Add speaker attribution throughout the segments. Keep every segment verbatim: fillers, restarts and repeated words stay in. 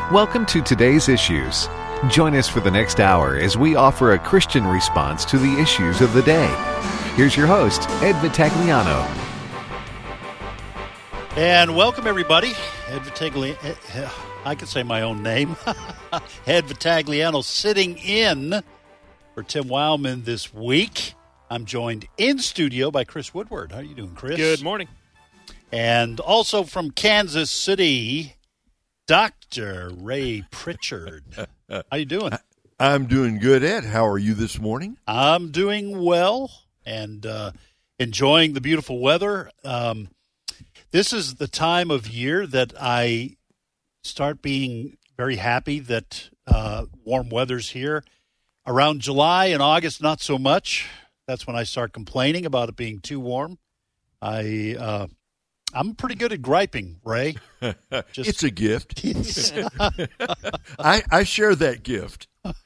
Speaker 1: Welcome to Today's Issues. Join us for the next hour as we offer a Christian response to the issues of the day. Here's your host, Ed Vitagliano.
Speaker 2: And welcome, everybody. Ed Vitagliano, I can say my own name. Ed Vitagliano sitting in for Tim Wildman this week. I'm joined in studio by Chris Woodward. How are you doing, Chris?
Speaker 3: Good morning.
Speaker 2: And also from Kansas City, Doctor Ray Pritchard. How you doing?
Speaker 4: I'm doing good, Ed. How are you this morning?
Speaker 2: I'm doing well and uh, enjoying the beautiful weather. Um, this is the time of year that I start being very happy that uh, warm weather's here. Around July and August, not so much. That's when I start complaining about it being too warm. I... Uh, I'm pretty good at griping, Ray.
Speaker 4: Just, it's a gift. I, I share that gift.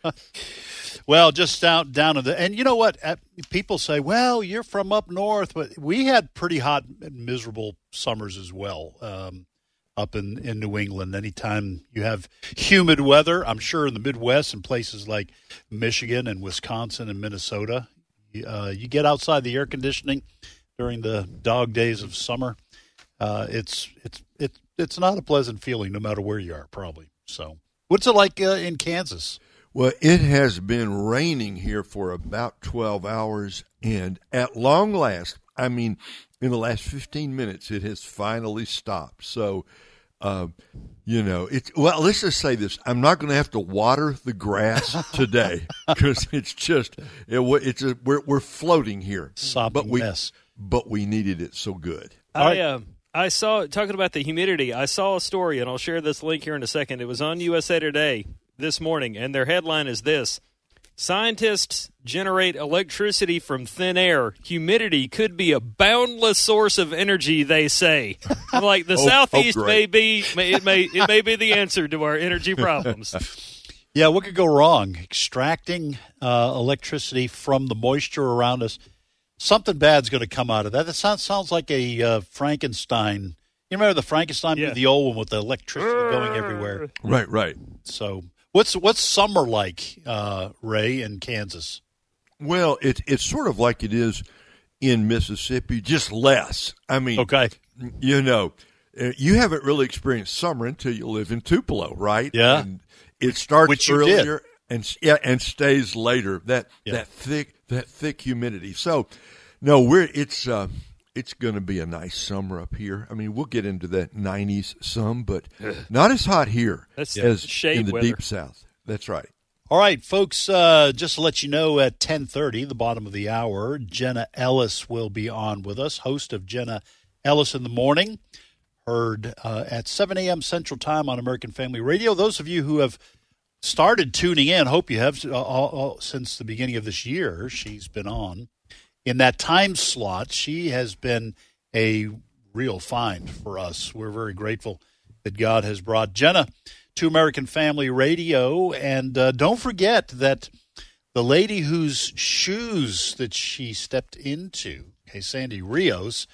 Speaker 2: Well, just down down to the and you know what? People say, "Well, you're from up north," but we had pretty hot, miserable summers as well um, up in, in New England. Anytime you have humid weather, I'm sure in the Midwest and places like Michigan and Wisconsin and Minnesota, uh, you get outside the air conditioning during the dog days of summer. Uh, it's it's it's it's not a pleasant feeling, no matter where you are, probably. So, what's it like uh, in Kansas?
Speaker 4: Well, it has been raining here for about twelve hours, and at long last, I mean, in the last fifteen minutes, it has finally stopped. So, uh, you know, it's well. Let's just say this: I'm not going to have to water the grass today because it's just it, it's a, we're we're floating here,
Speaker 2: sopping
Speaker 4: but we
Speaker 2: mess.
Speaker 4: but we needed it so good.
Speaker 3: I uh, I saw, talking about the humidity, I saw a story, and I'll share this link here in a second. It was on U S A Today this morning, and their headline is this: Scientists generate electricity from thin air. Humidity could be a boundless source of energy, they say. I'm like, the
Speaker 4: oh,
Speaker 3: Southeast
Speaker 4: oh,
Speaker 3: may be, may, it may it may be the answer to our energy problems.
Speaker 2: Yeah, what could go wrong? Extracting uh, electricity from the moisture around us. Something bad's going to come out of that. That sounds sounds like a uh, Frankenstein. You remember the Frankenstein
Speaker 3: yeah.
Speaker 2: movie, the old one with the electricity going everywhere?
Speaker 4: Right, right.
Speaker 2: So, what's what's summer like, uh, Ray, in Kansas?
Speaker 4: Well, it, it's sort of like it is in Mississippi, just less. I mean,
Speaker 2: okay,
Speaker 4: you know, you haven't really experienced summer until you live in Tupelo, right?
Speaker 2: Yeah,
Speaker 4: and it starts
Speaker 2: Which you
Speaker 4: earlier
Speaker 2: did.
Speaker 4: and yeah, and stays later. That
Speaker 2: yeah.
Speaker 4: that thick that thick humidity. So, no, we're it's uh, it's going to be a nice summer up here. I mean, we'll get into the nineties some, but not as hot here
Speaker 3: That's
Speaker 4: as
Speaker 3: shade
Speaker 4: in the
Speaker 3: weather.
Speaker 4: deep south. That's right.
Speaker 2: All right, folks, uh, just to let you know, at ten thirty, the bottom of the hour, Jenna Ellis will be on with us, host of Jenna Ellis in the Morning, heard uh, at seven a.m. Central Time on American Family Radio. Those of you who have started tuning in, hope you have, uh, all, all, since the beginning of this year, she's been on. In that time slot, she has been a real find for us. We're very grateful that God has brought Jenna to American Family Radio. And uh, don't forget that the lady whose shoes that she stepped into, okay, Sandy Rios,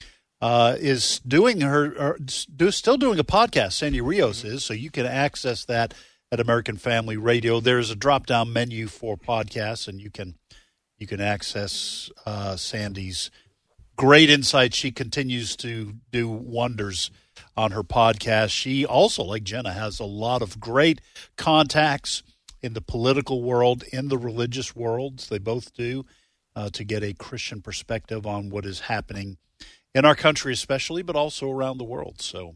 Speaker 2: uh, is doing her, or do, still doing a podcast. Sandy Rios is, so you can access that at American Family Radio. There's a drop-down menu for podcasts, and you can you can access uh, Sandy's great insights. She continues to do wonders on her podcast. She also, like Jenna, has a lot of great contacts in the political world, in the religious worlds. They both do, uh, to get a Christian perspective on what is happening in our country especially, but also around the world. So,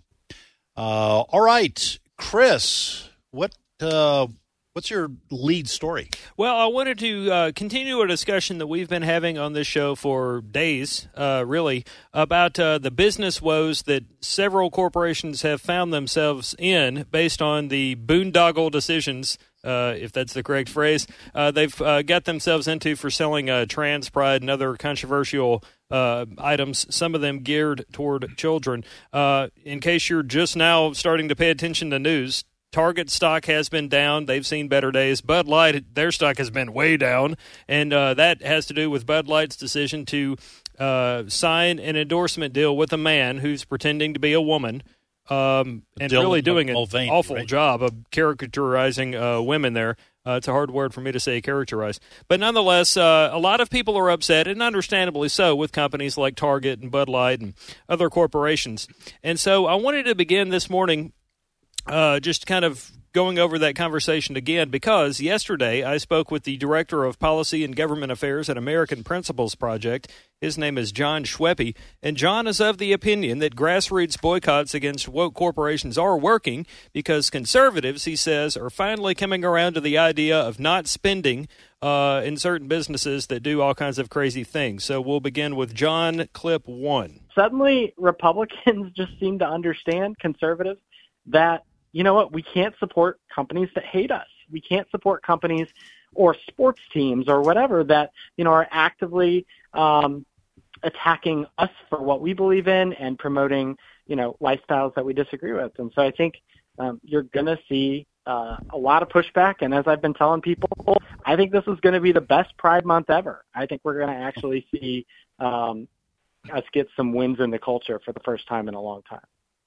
Speaker 2: uh, all right, Chris, what uh, what's your lead story?
Speaker 3: Well, I wanted to uh, continue a discussion that we've been having on this show for days, uh, really, about uh, the business woes that several corporations have found themselves in based on the boondoggle decisions, uh, if that's the correct phrase, uh, they've uh, got themselves into for selling uh, trans pride and other controversial uh, items, some of them geared toward children. Uh, in case you're just now starting to pay attention to news, Target stock has been down. They've seen better days. Bud Light, their stock has been way down, and uh, that has to do with Bud Light's decision to uh, sign an endorsement deal with a man who's pretending to be a woman um, and
Speaker 2: Dylan
Speaker 3: really doing an
Speaker 2: Mulvaney,
Speaker 3: awful
Speaker 2: right?
Speaker 3: job of caricaturizing uh, women there. Uh, it's a hard word for me to say, characterize. But nonetheless, uh, a lot of people are upset, and understandably so, with companies like Target and Bud Light and other corporations. And so I wanted to begin this morning uh, just kind of going over that conversation again, because yesterday I spoke with the Director of Policy and Government Affairs at American Principles Project. His name is John Schweppe, and John is of the opinion that grassroots boycotts against woke corporations are working because conservatives, he says, are finally coming around to the idea of not spending uh, in certain businesses that do all kinds of crazy things. So we'll begin with John, clip one.
Speaker 5: Suddenly, Republicans just seem to understand, conservatives, that you know what, we can't support companies that hate us. We can't support companies or sports teams or whatever that, you know, are actively um, attacking us for what we believe in and promoting, you know, lifestyles that we disagree with. And so I think um, you're going to see uh, a lot of pushback. And as I've been telling people, I think this is going to be the best Pride Month ever. I think we're going to actually see um, us get some wins in the culture for the first time in a long time.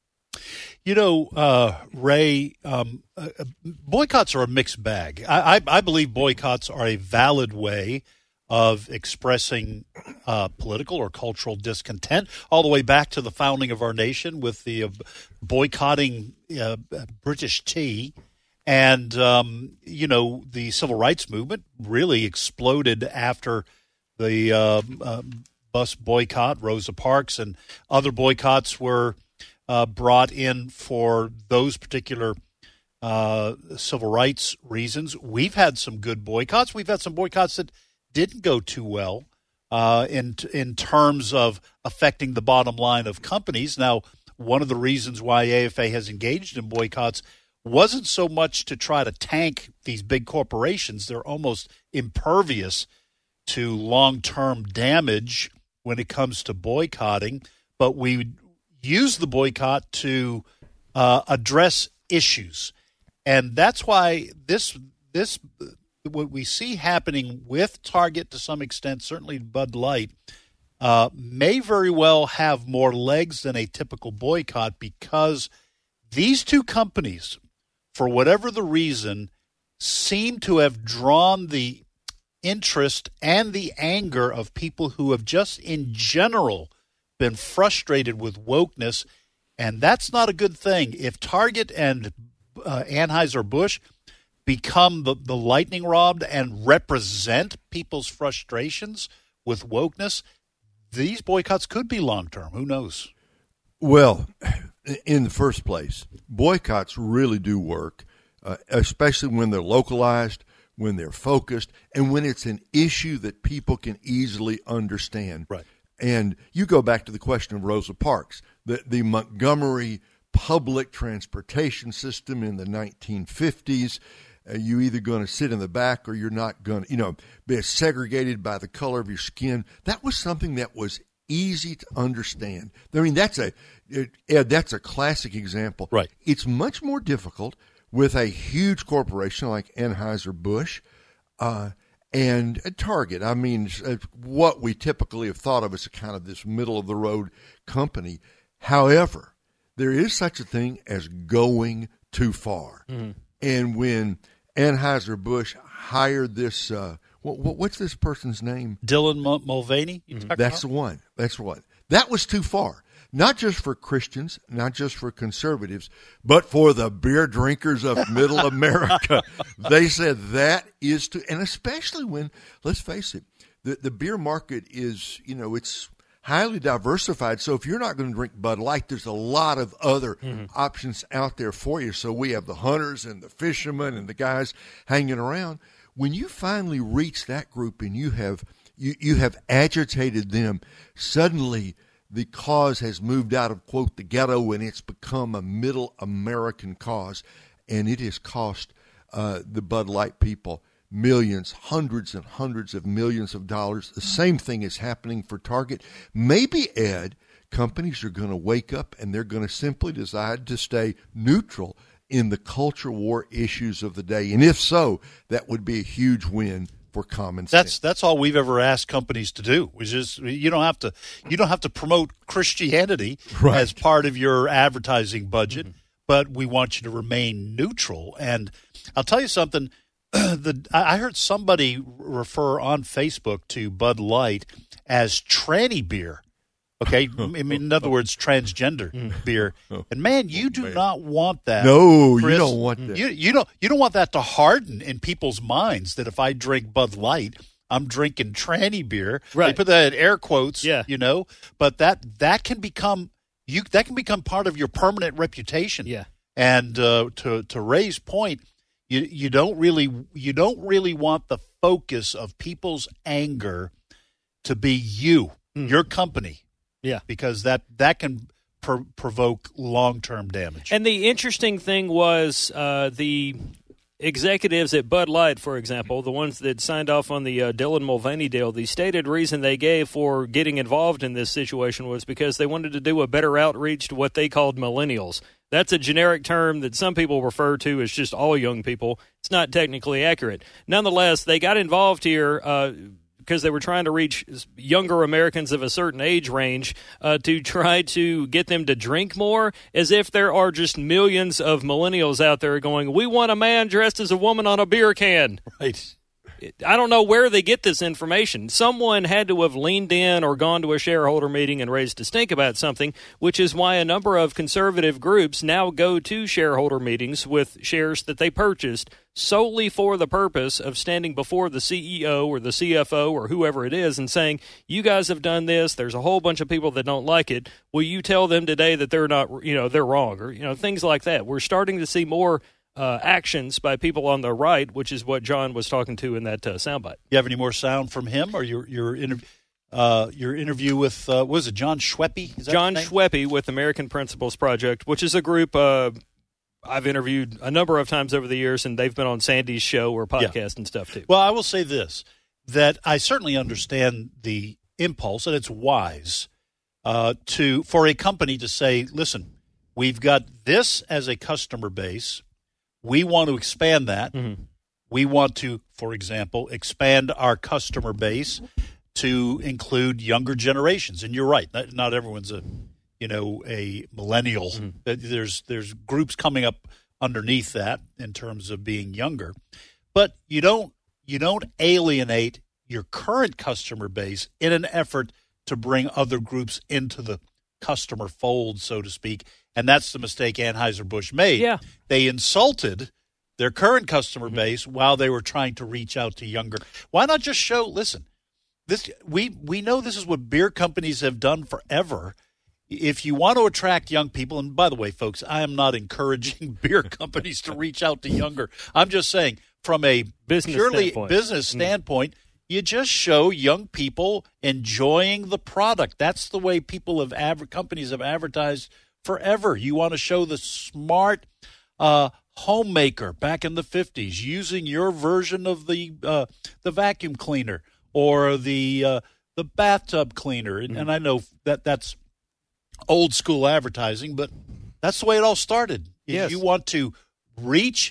Speaker 2: You know, uh, Ray, um, uh, boycotts are a mixed bag. I, I, I believe boycotts are a valid way of expressing uh, political or cultural discontent, all the way back to the founding of our nation with the uh, boycotting uh, British tea. And, um, you know, the civil rights movement really exploded after the uh, uh, bus boycott, Rosa Parks, and other boycotts were Uh, brought in for those particular uh, civil rights reasons. We've had some good boycotts. We've had some boycotts that didn't go too well uh, in in terms of affecting the bottom line of companies. Now, one of the reasons why A F A has engaged in boycotts wasn't so much to try to tank these big corporations. They're almost impervious to long-term damage when it comes to boycotting, but we use the boycott to uh, address issues. And that's why this this what we see happening with Target to some extent, certainly Bud Light, uh, may very well have more legs than a typical boycott, because these two companies, for whatever the reason, seem to have drawn the interest and the anger of people who have just in general been frustrated with wokeness, and that's not a good thing. If Target and uh, Anheuser-Busch become the, the lightning rod and represent people's frustrations with wokeness, these boycotts could be long-term. Who knows?
Speaker 4: Well, in the first place, boycotts really do work, uh, especially when they're localized, when they're focused, and when it's an issue that people can easily understand.
Speaker 2: Right.
Speaker 4: And you go back to the question of Rosa Parks, the, the Montgomery public transportation system in the nineteen fifties. Uh, you either going to sit in the back or you're not going to, you know, be segregated by the color of your skin. That was something that was easy to understand. I mean, that's a, Ed, that's a classic example.
Speaker 2: Right.
Speaker 4: It's much more difficult with a huge corporation like Anheuser-Busch, uh, and a Target. I mean, what we typically have thought of as a kind of this middle-of-the-road company. However, there is such a thing as going too far. Mm-hmm. And when Anheuser-Busch hired this, uh, what, what, what's this person's name?
Speaker 2: Dylan Mulvaney?
Speaker 4: Mm-hmm. That's the one. That's the one. That was too far. Not just for Christians, not just for conservatives, but for the beer drinkers of middle America. They said that is too, and especially when, let's face it, the, the beer market is, you know, it's highly diversified. So if you're not going to drink Bud Light, there's a lot of other mm-hmm. options out there for you. So we have the hunters and the fishermen and the guys hanging around. When you finally reach that group and you have you, you have agitated them, suddenly the cause has moved out of, quote, the ghetto, and it's become a middle American cause, and it has cost uh, the Bud Light people millions, hundreds and hundreds of millions of dollars. The same thing is happening for Target. Maybe, Ed, companies are going to wake up and they're going to simply decide to stay neutral in the culture war issues of the day. And if so, that would be a huge win for common
Speaker 2: That's
Speaker 4: sense.
Speaker 2: that's all we've ever asked companies to do. Which is you don't have to you don't have to promote Christianity
Speaker 4: Right.
Speaker 2: as part of your advertising budget, mm-hmm. but we want you to remain neutral. And I'll tell you something. The I heard somebody refer on Facebook to Bud Light as tranny beer. Okay, I mean, in other words, transgender beer. And man, you do not want that.
Speaker 4: No,
Speaker 2: Chris.
Speaker 4: you don't want that.
Speaker 2: You you don't you don't want that to harden in people's minds that if I drink Bud Light, I'm drinking tranny beer.
Speaker 3: Right.
Speaker 2: They put that in air quotes.
Speaker 3: Yeah.
Speaker 2: You know, but that that can become you that can become part of your permanent reputation.
Speaker 3: Yeah.
Speaker 2: And uh, to to Ray's point, you you don't really you don't really want the focus of people's anger to be you, mm. your company.
Speaker 3: Yeah,
Speaker 2: because that that can pr- provoke long-term damage.
Speaker 3: And the interesting thing was uh, the executives at Bud Light, for example, the ones that signed off on the uh, Dylan Mulvaney deal, the stated reason they gave for getting involved in this situation was because they wanted to do a better outreach to what they called millennials. That's a generic term that some people refer to as just all young people. It's not technically accurate. Nonetheless, they got involved here uh, because they were trying to reach younger Americans of a certain age range uh, to try to get them to drink more, as if there are just millions of millennials out there going, we want a man dressed as a woman on a beer can.
Speaker 2: Right.
Speaker 3: I don't know where they get this information. Someone had to have leaned in or gone to a shareholder meeting and raised a stink about something, which is why a number of conservative groups now go to shareholder meetings with shares that they purchased solely for the purpose of standing before the C E O or the C F O or whoever it is and saying, you guys have done this. There's a whole bunch of people that don't like it. Will you tell them today that they're not, you know, they're wrong, or, you know, things like that. We're starting to see more Uh, actions by people on the right, which is what John was talking to in that uh, soundbite.
Speaker 2: You have any more sound from him, or your your interview? Uh, your interview with uh, what was it, John Schweppe? Is that
Speaker 3: John
Speaker 2: his name?
Speaker 3: Schweppe with American Principles Project, which is a group uh, I've interviewed a number of times over the years, and they've been on Sandy's show or podcast
Speaker 2: Yeah.
Speaker 3: and stuff too.
Speaker 2: Well, I will say this, that I certainly understand the impulse, and it's wise uh, to for a company to say, listen, we've got this as a customer base. We want to expand that. Mm-hmm. We want to, for example, expand our customer base to include younger generations. And you're right; not, not everyone's a, you know, a millennial. Mm-hmm. There's there's groups coming up underneath that in terms of being younger, but you don't you don't alienate your current customer base in an effort to bring other groups into the customer fold, so to speak. And that's the mistake Anheuser-Busch made.
Speaker 3: Yeah.
Speaker 2: They insulted their current customer base while they were trying to reach out to younger. Why not just show, listen, this we, we know this is what beer companies have done forever. If you want to attract young people, and by the way, folks, I am not encouraging beer companies to reach out to younger. I'm just saying from a
Speaker 3: business
Speaker 2: purely
Speaker 3: standpoint.
Speaker 2: business standpoint, mm. you just show young people enjoying the product. That's the way people have adver- companies have advertised forever. You want to show the smart uh, homemaker back in the fifties using your version of the uh, the vacuum cleaner or the uh, the bathtub cleaner. And, mm-hmm. and I know that that's old school advertising, but that's the way it all started. If
Speaker 3: yes.
Speaker 2: you want to reach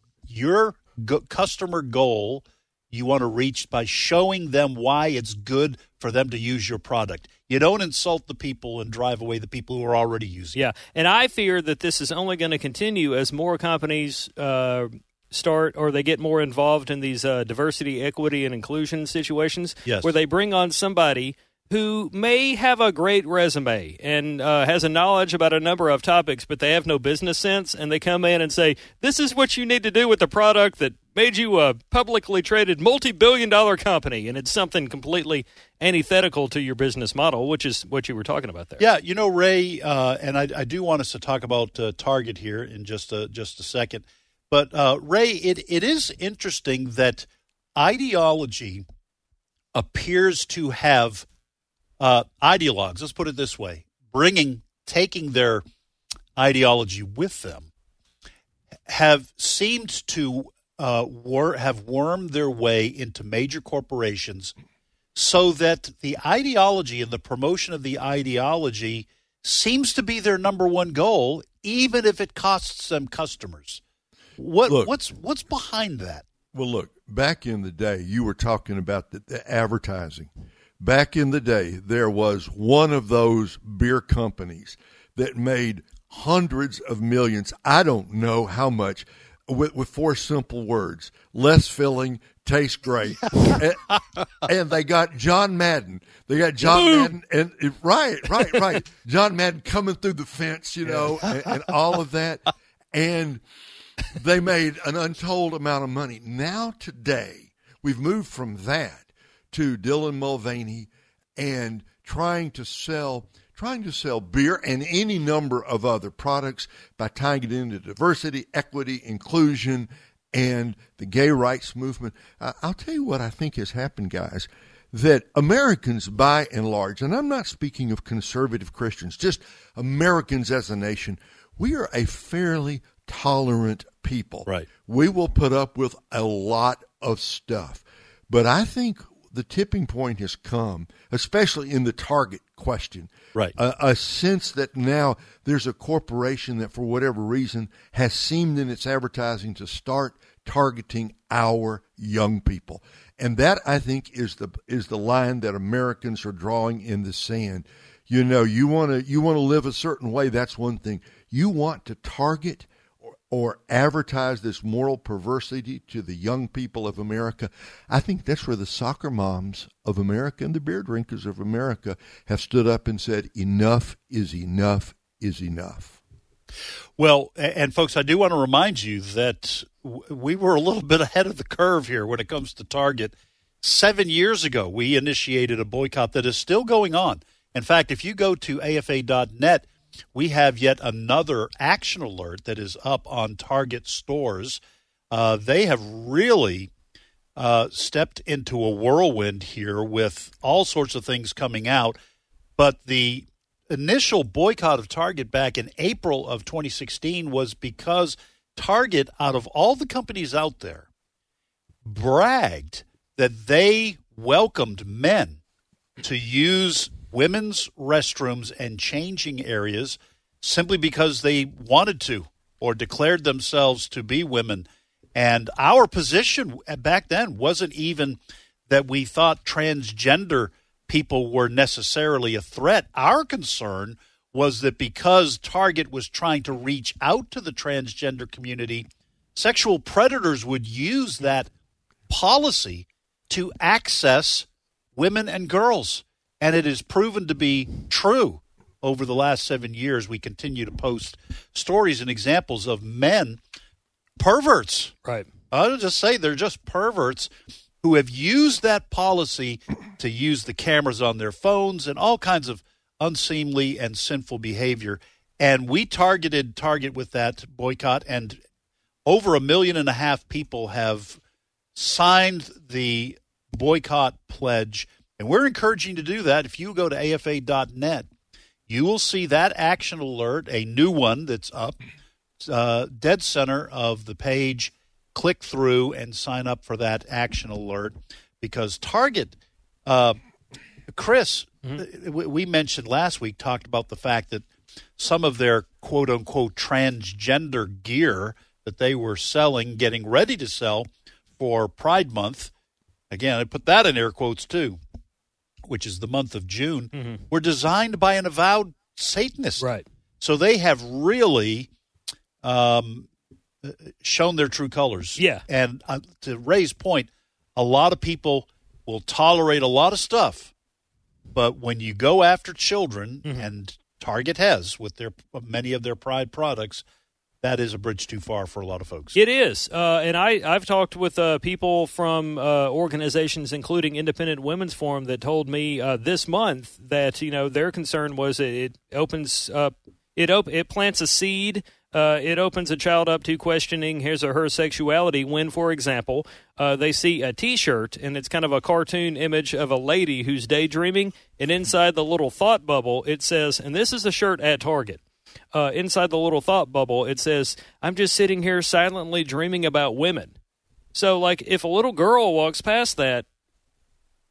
Speaker 2: your go- customer goal, you want to reach by showing them why it's good for them to use your product. You don't insult the people and drive away the people who are already using
Speaker 3: yeah.
Speaker 2: it.
Speaker 3: And I fear that this is only going to continue as more companies uh, start or they get more involved in these uh, diversity, equity, and inclusion situations
Speaker 2: yes.
Speaker 3: where they bring on somebody who may have a great resume and uh, has a knowledge about a number of topics, but they have no business sense, and they come in and say, this is what you need to do with the product that made you a publicly traded multi-billion dollar company, and it's something completely antithetical to your business model, which is what you were talking about there.
Speaker 2: Yeah, you know, Ray, uh, and I, I do want us to talk about uh, Target here in just a, just a second, but uh, Ray, it, it is interesting that ideology appears to have Uh, ideologues, let's put it this way, bringing, taking their ideology with them, have seemed to uh, wor- have wormed their way into major corporations so that the ideology and the promotion of the ideology seems to be their number one goal, even if it costs them customers. What,
Speaker 4: Look,
Speaker 2: what's what's behind that?
Speaker 4: Well, look, back in the day, you were talking about the, the advertising. Back in the day, there was one of those beer companies that made hundreds of millions. I don't know how much, with, with four simple words: less filling, tastes great. and, and they got John Madden. They got John Boom. Madden, and, and right, right, right. John Madden coming through the fence, you know, and, and all of that. And they made an untold amount of money. Now today, we've moved from that to Dylan Mulvaney and trying to sell trying to sell beer and any number of other products by tying it into diversity, equity, inclusion, and the gay rights movement. Uh, I'll tell you what I think has happened, guys, that Americans by and large, and I'm not speaking of conservative Christians, just Americans as a nation, we are a fairly tolerant people.
Speaker 2: Right.
Speaker 4: We will put up with a lot of stuff. But I think the tipping point has come, especially in the Target question.
Speaker 2: Right.
Speaker 4: A, a sense that now there's a corporation that, for whatever reason, has seemed in its advertising to start targeting our young people. And that, I think, is the is the line that Americans are drawing in the sand. You know, you want to you want to live a certain way, that's one thing. You want to target or advertise this moral perversity to the young people of America. I think that's where the soccer moms of America and the beer drinkers of America have stood up and said, enough is enough is enough.
Speaker 2: Well, and folks, I do want to remind you that we were a little bit ahead of the curve here when it comes to Target. Seven years ago, we initiated a boycott that is still going on. In fact, if you go to A F A dot net, we have yet another action alert that is up on Target stores. Uh, they have really uh, stepped into a whirlwind here with all sorts of things coming out. But the initial boycott of Target back in April of twenty sixteen was because Target, out of all the companies out there, bragged that they welcomed men to use women's restrooms and changing areas simply because they wanted to or declared themselves to be women. And our position back then wasn't even that we thought transgender people were necessarily a threat. Our concern was that because Target was trying to reach out to the transgender community, sexual predators would use that policy to access women and girls. And it has proven to be true over the last seven years. We continue to post stories and examples of men, perverts.
Speaker 3: Right.
Speaker 2: I'll just say they're just perverts who have used that policy to use the cameras on their phones and all kinds of unseemly and sinful behavior. And we targeted Target with that boycott, and over a million and a half people have signed the boycott pledge. And we're encouraging you to do that. If you go to A F A dot net, you will see that action alert, a new one that's up, uh, dead center of the page. Click through and sign up for that action alert, because Target, uh, Chris, mm-hmm. we, we mentioned last week, talked about the fact that some of their quote-unquote transgender gear that they were selling, getting ready to sell for Pride Month, again, I put that in air quotes too, which is the month of June, mm-hmm. were designed by an avowed Satanist.
Speaker 3: Right.
Speaker 2: So they have really um, shown their true colors.
Speaker 3: Yeah.
Speaker 2: And uh, to Ray's point, a lot of people will tolerate a lot of stuff, but when you go after children, mm-hmm. and Target has with their many of their Pride products, that is a bridge too far for a lot of folks.
Speaker 3: It is. Uh, and I, I've talked with uh, people from uh, organizations, including Independent Women's Forum, that told me uh, this month that, you know, their concern was it, it opens up, it op- it plants a seed, uh, it opens a child up to questioning his or her sexuality when, for example, uh, they see a T-shirt, and it's kind of a cartoon image of a lady who's daydreaming, and inside the little thought bubble, it says, and this is a shirt at Target, Uh, inside the little thought bubble, it says, I'm just sitting here silently dreaming about women. So, like, if a little girl walks past that,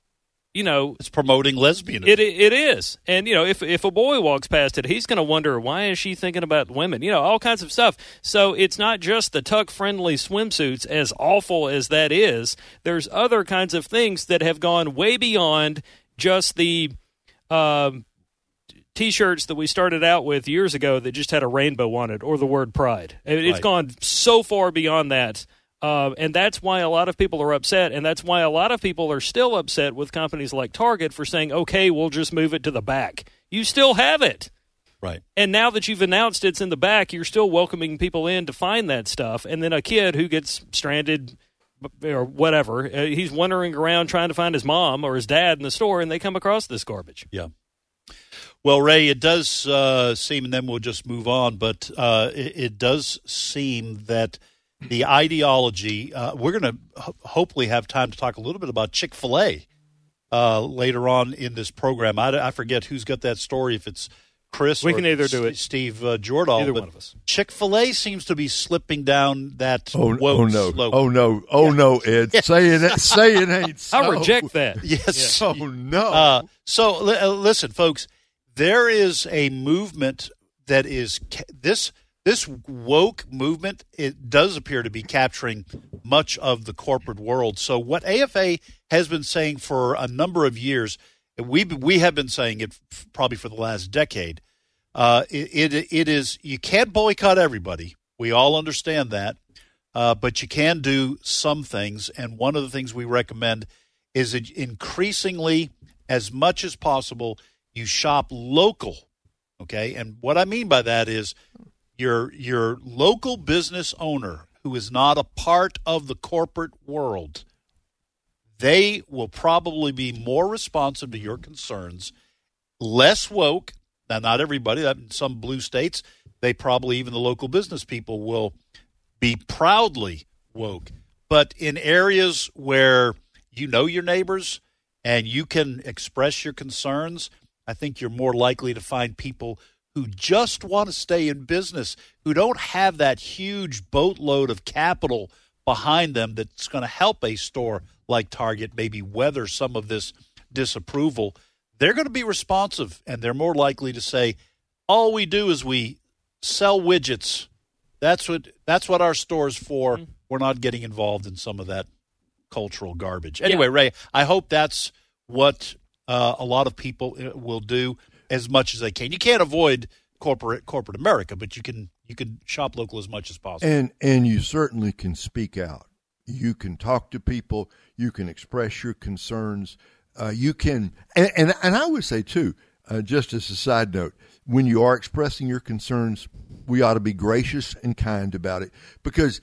Speaker 3: you know,
Speaker 2: it's promoting lesbianism.
Speaker 3: It it is, and you know, if if a boy walks past it, he's going to wonder, why is she thinking about women? You know, all kinds of stuff. So it's not just the tuck-friendly swimsuits, as awful as that is. There's other kinds of things that have gone way beyond just the um, T-shirts that we started out with years ago that just had a rainbow on it or the word pride. It, it's
Speaker 2: right.
Speaker 3: gone so far beyond that. Uh, and that's why a lot of people are upset, and that's why a lot of people are still upset with companies like Target for saying, okay, we'll just move it to the back. You still have it.
Speaker 2: Right.
Speaker 3: And now that you've announced it's in the back, you're still welcoming people in to find that stuff. And then a kid who gets stranded or whatever, uh, he's wandering around trying to find his mom or his dad in the store, and they come across this garbage.
Speaker 2: Yeah. Well, Ray, it does uh, seem, and then we'll just move on, but uh, it, it does seem that the ideology, uh, we're going to ho- hopefully have time to talk a little bit about Chick-fil-A uh, later on in this program. I, I forget who's got that story, if it's Chris
Speaker 3: we
Speaker 2: or
Speaker 3: can either do it.
Speaker 2: Steve uh, Jordahl.
Speaker 3: Either
Speaker 2: but
Speaker 3: one of us.
Speaker 2: Chick-fil-A seems to be slipping down that
Speaker 4: Oh,
Speaker 2: woke
Speaker 4: oh no!
Speaker 2: slope.
Speaker 4: Oh no! Oh no, Ed! Say it! Say it ain't so.
Speaker 3: I reject that.
Speaker 2: Yes.
Speaker 4: Oh no!
Speaker 2: Uh, so li- uh, listen, folks, there is a movement that is ca- this this woke movement. It does appear to be capturing much of the corporate world. So what A F A has been saying for a number of years, and we we have been saying it f- probably for the last decade. Uh, it, it it is you can't boycott everybody. We all understand that, uh, but you can do some things. And one of the things we recommend is that increasingly, as much as possible, you shop local, okay? And what I mean by that is your your local business owner who is not a part of the corporate world, they will probably be more responsive to your concerns, less woke. Now, not everybody. In some blue states, they probably, even the local business people, will be proudly woke. But in areas where you know your neighbors and you can express your concerns, I think you're more likely to find people who just want to stay in business, who don't have that huge boatload of capital behind them that's going to help a store like Target maybe weather some of this disapproval. They're going to be responsive, and they're more likely to say, all we do is we sell widgets. That's what that's what our store's for. Mm-hmm. We're not getting involved in some of that cultural garbage. Anyway, yeah. Ray, I hope that's what uh, a lot of people will do as much as they can. You can't avoid corporate corporate America, but you can you can shop local as much as possible.
Speaker 4: And and you certainly can speak out. You can talk to people. You can express your concerns. Uh, you can, and, and and I would say too, uh, just as a side note, when you are expressing your concerns, we ought to be gracious and kind about it, because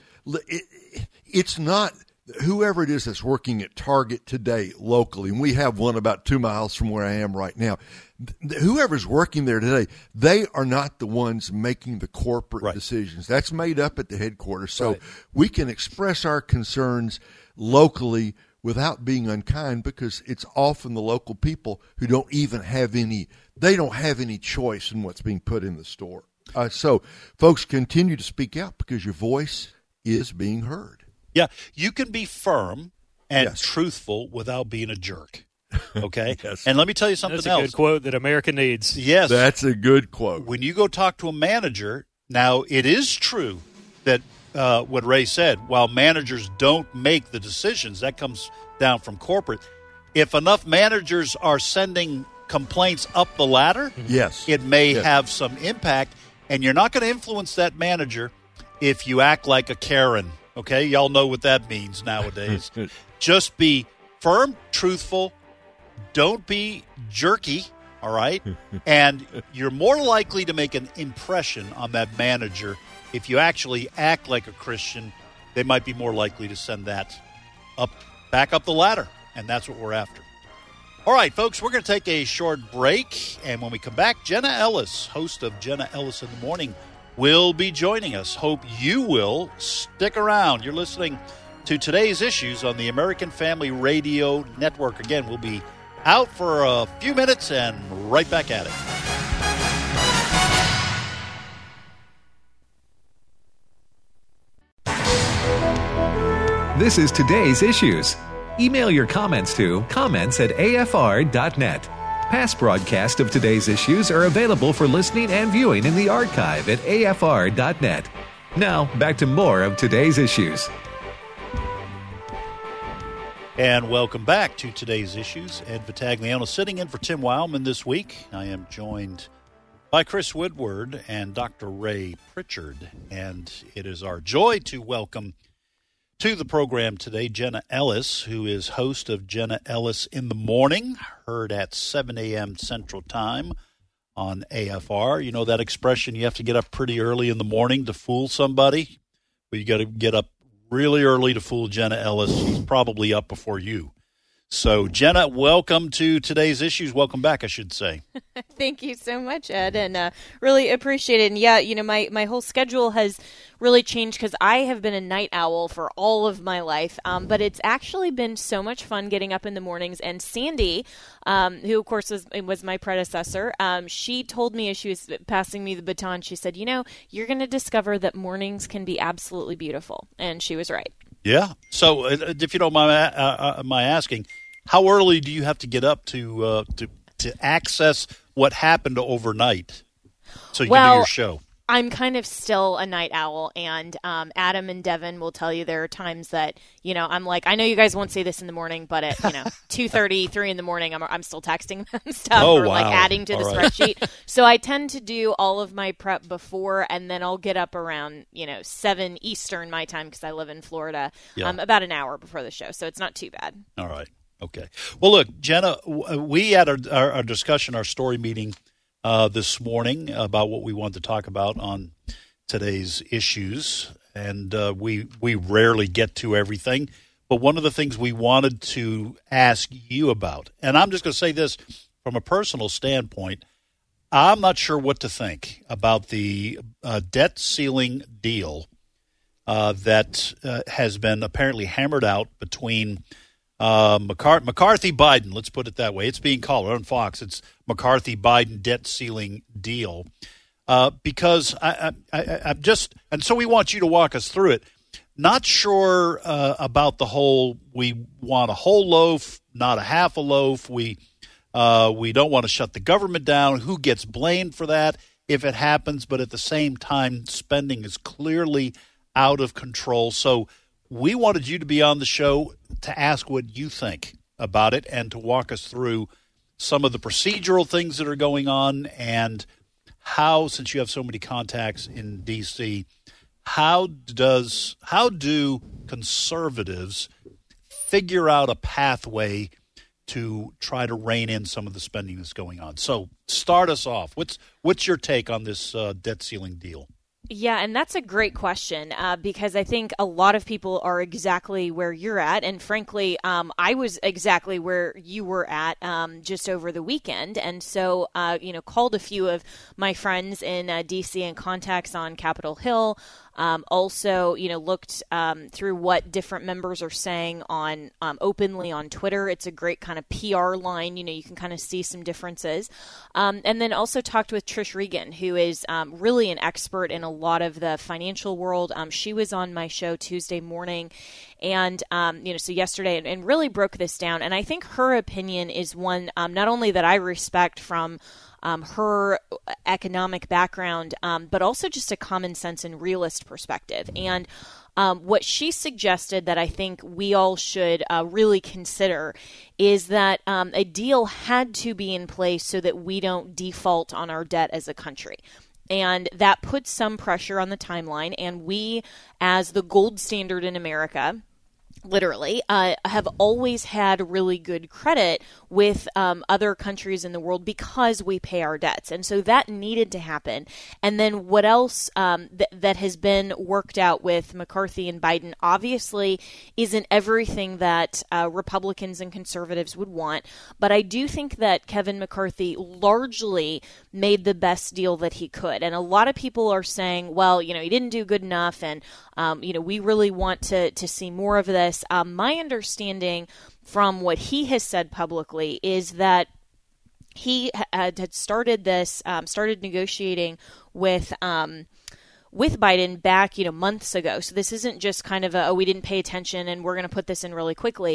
Speaker 4: it, it's not whoever it is that's working at Target today locally, and we have one about two miles from where I am right now. Whoever's working there today, they are not the ones making the corporate right. decisions. That's made up at the headquarters. So right. we can express our concerns locally without being unkind, because it's often the local people who don't even have any, they don't have any choice in what's being put in the store. Uh, so folks, continue to speak out, because your voice is being heard.
Speaker 2: Yeah, you can be firm and
Speaker 4: yes.
Speaker 2: truthful without being a jerk. Okay?
Speaker 4: Yes.
Speaker 2: And let me tell you something
Speaker 3: That's a
Speaker 2: else.
Speaker 3: good quote that America needs.
Speaker 2: Yes.
Speaker 4: That's a good quote.
Speaker 2: When you go talk to a manager, now it is true that uh, what Ray said, while managers don't make the decisions, that comes down from corporate. If enough managers are sending complaints up the ladder,
Speaker 4: yes,
Speaker 2: it may
Speaker 4: yes.
Speaker 2: have some impact, and you're not going to influence that manager if you act like a Karen. Okay, y'all know what that means nowadays. Just be firm, truthful. Don't be jerky, all right? And you're more likely to make an impression on that manager. If you actually act like a Christian, they might be more likely to send that up, back up the ladder, and that's what we're after. All right, folks, we're going to take a short break, and when we come back, Jenna Ellis, host of Jenna Ellis in the Morning, will be joining us. Hope you will stick around. You're listening to Today's Issues on the American Family Radio Network. Again, we'll be out for a few minutes and right back at it.
Speaker 1: This is Today's Issues. Email your comments to comments at a f r dot net. Past broadcasts of today's issues are available for listening and viewing in the archive at a f r dot net. Now, back to more of today's issues.
Speaker 2: And welcome back to today's issues. Ed Vitagliano sitting in for Tim Wildman this week. I am joined by Chris Woodward and Doctor Ray Pritchard. And it is our joy to welcome to the program today Jenna Ellis, who is host of Jenna Ellis in the Morning, heard at seven a.m. Central Time on A F R. You know that expression, you have to get up pretty early in the morning to fool somebody? Well, you got to get up really early to fool Jenna Ellis. She's probably up before you. So, Jenna, welcome to today's issues. Welcome back, I should say.
Speaker 6: Thank you so much, Ed, and uh, really appreciate it. And yeah, you know, my, my whole schedule has really changed because I have been a night owl for all of my life, um, but it's actually been so much fun getting up in the mornings. And Sandy, um, who of course was, was my predecessor, um, she told me as she was passing me the baton, she said, you know, you're going to discover that mornings can be absolutely beautiful. And she was right.
Speaker 2: Yeah. So, uh, if you don't mind uh, uh, my asking, how early do you have to get up to uh, to to access what happened overnight, so you
Speaker 6: well,
Speaker 2: can do your show?
Speaker 6: I'm kind of still a night owl, and um, Adam and Devin will tell you there are times that, you know, I'm like, I know you guys won't say this in the morning, but at, you know, two thirty, three in the morning, I'm I'm still texting them stuff
Speaker 2: oh,
Speaker 6: or
Speaker 2: wow.
Speaker 6: like adding to
Speaker 2: all
Speaker 6: the
Speaker 2: right.
Speaker 6: spreadsheet. So I tend to do all of my prep before, and then I'll get up around, you know, seven Eastern my time because I live in Florida,
Speaker 2: Yeah.
Speaker 6: um, about an hour before the show. So it's not too bad.
Speaker 2: All right. Okay. Well, look, Jenna, we had our, our, our discussion, our story meeting uh, this morning about what we wanted to talk about on today's issues, and uh, we we rarely get to everything. But one of the things we wanted to ask you about, and I'm just going to say this from a personal standpoint, I'm not sure what to think about the uh, debt ceiling deal uh, that uh, has been apparently hammered out between Uh, McCar- McCarthy-Biden, let's put it that way. It's being called on Fox. It's McCarthy-Biden debt ceiling deal. Uh, because I, I, I, I'm just, and so we want you to walk us through it. Not sure uh, about the whole, we want a whole loaf, not a half a loaf. We, uh, we don't want to shut the government down. Who gets blamed for that if it happens? But at the same time, spending is clearly out of control. So we wanted you to be on the show to ask what you think about it and to walk us through some of the procedural things that are going on and how, since you have so many contacts in D C, how does how do conservatives figure out a pathway to try to rein in some of the spending that's going on? So start us off. What's what's your take on this uh, debt ceiling deal?
Speaker 6: Yeah, and that's a great question uh, because I think a lot of people are exactly where you're at. And frankly, um, I was exactly where you were at um, just over the weekend. And so, uh, you know, called a few of my friends in uh, D C and contacts on Capitol Hill. Um, also, you know, looked um, through what different members are saying on um, openly on Twitter. It's a great kind of P R line. You know, you can kind of see some differences. Um, and then also talked with Trish Regan, who is um, really an expert in a lot of the financial world. Um, she was on my show Tuesday morning. And, um, you know, so yesterday and, and really broke this down. And I think her opinion is one um, not only that I respect from Um, her economic background, um, but also just a common sense and realist perspective. And um, what she suggested that I think we all should uh, really consider is that um, a deal had to be in place so that we don't default on our debt as a country. And that puts some pressure on the timeline. And we, as the gold standard in America, literally, uh, have always had really good credit with um, other countries in the world because we pay our debts. And so that needed to happen. And then what else um, th- that has been worked out with McCarthy and Biden obviously isn't everything that uh, Republicans and conservatives would want. But I do think that Kevin McCarthy largely made the best deal that he could. And a lot of people are saying, well, you know, he didn't do good enough. And, um, you know, we really want to, to see more of this. Um, my understanding from what he has said publicly is that he had, had started this, um, started negotiating with um, with Biden back, you know, months ago. So this isn't just kind of a, oh, we didn't pay attention and we're going to put this in really quickly.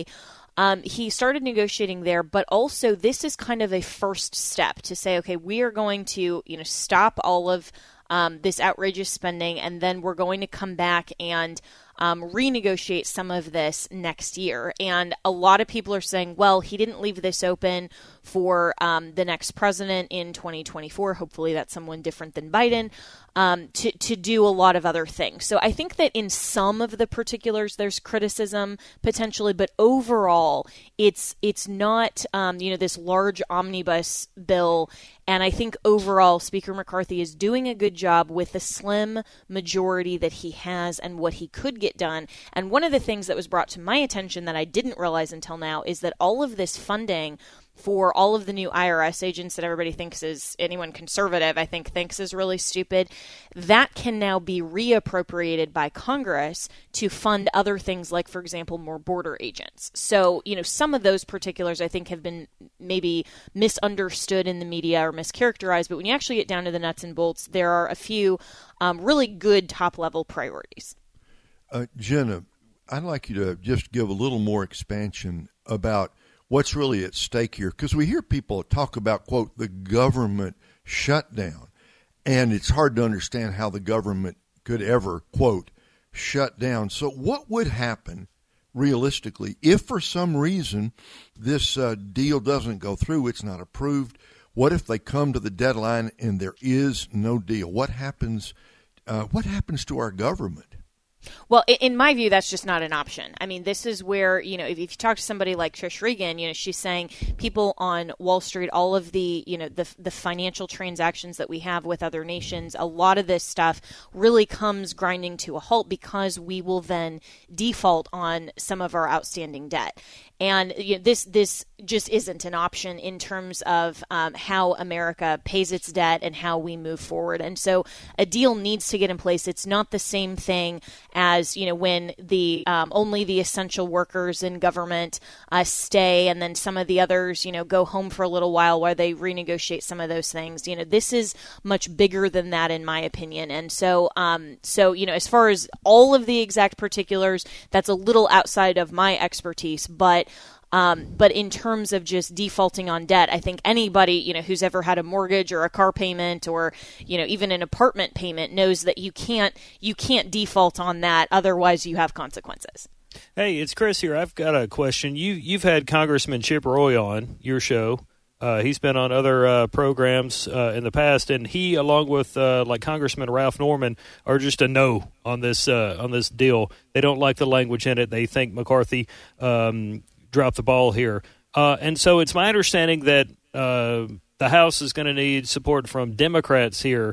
Speaker 6: Um, he started negotiating there, but also this is kind of a first step to say, okay, we are going to, you know, stop all of um, this outrageous spending, and then we're going to come back and um, renegotiate some of this next year. And a lot of people are saying, well, he didn't leave this open for um, the next president in twenty twenty-four. Hopefully that's someone different than Biden, um, to, to do a lot of other things. So I think that in some of the particulars, there's criticism potentially, but overall, it's it's not, um, you know, this large omnibus bill. And I think overall, Speaker McCarthy is doing a good job with the slim majority that he has and what he could get done. And one of the things that was brought to my attention that I didn't realize until now is that all of this funding for all of the new I R S agents that everybody thinks is, anyone conservative, I think, thinks is really stupid, that can now be reappropriated by Congress to fund other things like, for example, more border agents. So, you know, some of those particulars I think have been maybe misunderstood in the media or mischaracterized, but when you actually get down to the nuts and bolts, there are a few um, really good top-level priorities.
Speaker 4: Uh, Jenna, I'd like you to just give a little more expansion about what's really at stake here, because we hear people talk about, quote, the government shutdown, and it's hard to understand how the government could ever, quote, shut down. So what would happen realistically if for some reason this uh, deal doesn't go through, it's not approved? What if they come to the deadline and there is no deal? What happens, uh, what happens to our government?
Speaker 6: Well, in my view, that's just not an option. I mean, this is where, you know, if, if you talk to somebody like Trish Regan, you know, she's saying people on Wall Street, all of the, you know, the the financial transactions that we have with other nations, a lot of this stuff really comes grinding to a halt because we will then default on some of our outstanding debt. And you know, this this just isn't an option in terms of um, how America pays its debt and how we move forward. And so a deal needs to get in place. It's not the same thing as, you know, when the um, only the essential workers in government uh, stay and then some of the others, you know, go home for a little while while they renegotiate some of those things. You know, this is much bigger than that, in my opinion. And so, um, so you know, as far as all of the exact particulars, that's a little outside of my expertise, but Um, but in terms of just defaulting on debt, I think anybody, you know, who's ever had a mortgage or a car payment or, you know, even an apartment payment knows that you can't you can't default on that. Otherwise, you have consequences.
Speaker 3: Hey, it's Chris here. I've got a question. You you've had Congressman Chip Roy on your show. Uh, he's been on other uh, programs uh, in the past, and he, along with uh, like Congressman Ralph Norman, are just a no on this uh, on this deal. They don't like the language in it. They think McCarthy Um, drop the ball here. Uh, and so it's my understanding that uh, the House is going to need support from Democrats here.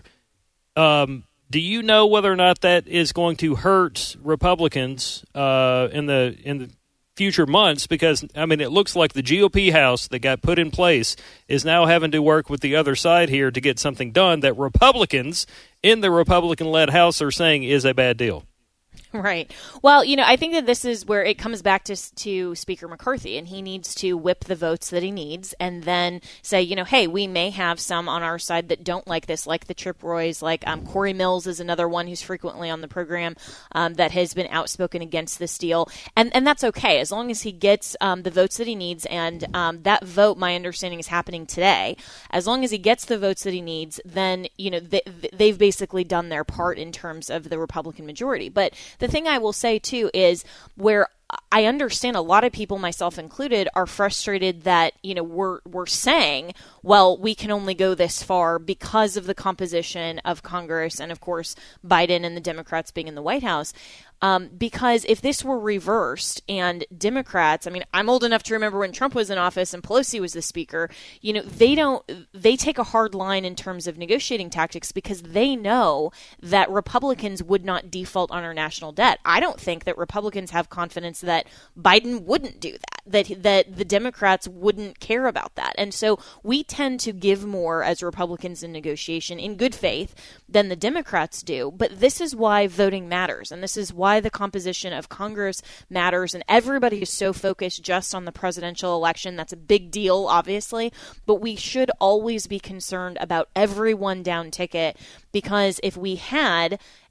Speaker 3: Um, do you know whether or not that is going to hurt Republicans uh, in the in the future months? Because, I mean, it looks like the G O P House that got put in place is now having to work with the other side here to get something done that Republicans in the Republican-led House are saying is a bad deal.
Speaker 6: Right. Well, you know, I think that this is where it comes back to to Speaker McCarthy, and he needs to whip the votes that he needs and then say, you know, hey, we may have some on our side that don't like this, like the Chip Roys, like um, Corey Mills is another one who's frequently on the program um, that has been outspoken against this deal. And and that's okay, as long as he gets um, the votes that he needs. And um, that vote, my understanding, is happening today. As long as he gets the votes that he needs, then, you know, they, they've basically done their part in terms of the Republican majority. But the thing I will say, too, is where I understand a lot of people, myself included, are frustrated that, you know, we're we're saying, well, we can only go this far because of the composition of Congress and, of course, Biden and the Democrats being in the White House. Um, because if this were reversed and Democrats, I mean, I'm old enough to remember when Trump was in office and Pelosi was the speaker, you know, they don't, they take a hard line in terms of negotiating tactics because they know that Republicans would not default on our national debt. I don't think that Republicans have confidence that Biden wouldn't do that, that, that the Democrats wouldn't care about that. And so we tend to give more as Republicans in negotiation in good faith than the Democrats do. But this is why voting matters. And this is why why the composition of Congress matters, and everybody is so focused just on the presidential election. That's a big deal, obviously, but we should always be concerned about everyone down ticket, because if we had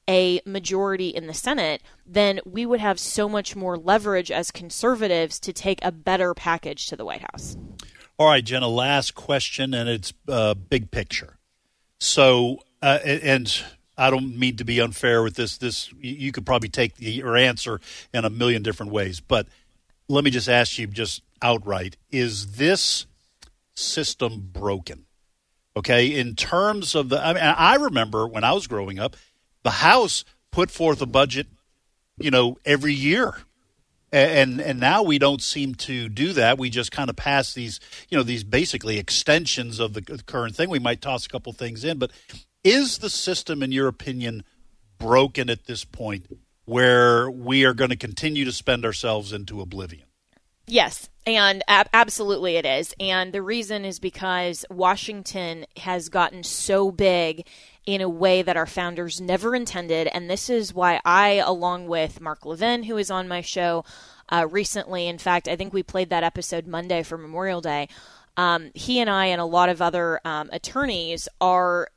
Speaker 6: a majority in the Senate, then we would have so much more leverage as conservatives to take a better package to the White House.
Speaker 2: All right, Jenna, last question, and it's uh, big picture. So, uh, and I don't mean to be unfair with this. This you could probably take the, your answer in a million different ways, but let me just ask you just outright, is this system broken? Okay, in terms of the, I mean, I remember when I was growing up, the House put forth a budget, you know, every year. And and now we don't seem to do that. We just kind of pass these, you know, these basically extensions of the current thing. We might toss a couple things in. But is the system, in your opinion, broken at this point where we are going to continue to spend ourselves into oblivion?
Speaker 6: Yes, and ab- absolutely it is. And the reason is because Washington has gotten so big in a way that our founders never intended. And this is why I, along with Mark Levin, who is on my show uh, recently, in fact, I think we played that episode Monday for Memorial Day, um, he and I and a lot of other um, attorneys are